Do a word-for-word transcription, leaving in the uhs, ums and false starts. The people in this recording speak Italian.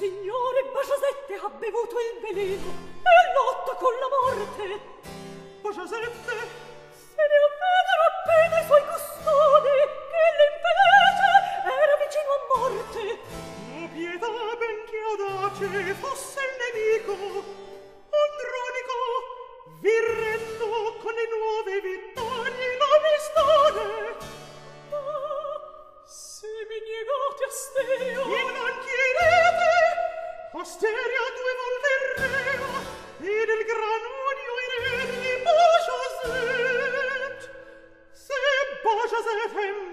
signore Bajazette ha bevuto il veleno e lotta con la morte. Bajazette? Se ne avvedono appena i suoi custodi, che l'infelice era vicino a morte. La pietà benché audace fosse il nemico, Andronico, virretto con le nuove vittorie la mistone. Ah, se mi negate Asteria, il manchirete, Asteria due volte rea, e del gran odio i re di Bajazet. Se Bajazet è